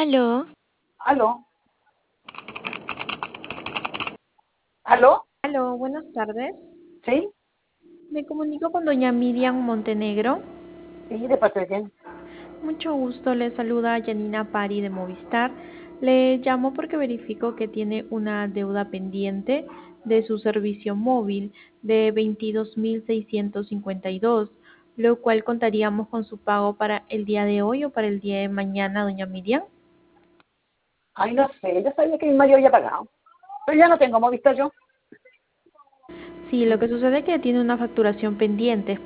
Aló, Aló, aló, aló, buenas tardes. sí, Me comunico con doña Miriam Montenegro. sí, ¿de parte de quién? Mucho gusto, le saluda Janina Pari de Movistar. Le llamo porque verifico que tiene una deuda pendiente de su servicio móvil de 22.652, lo cual contaríamos con su pago para el día de hoy o para el día de mañana, doña Miriam. Ay, no sé, yo sabía que mi marido había pagado, pero ya no tengo Movistar yo. Sí, lo que sucede es que tiene una facturación pendiente.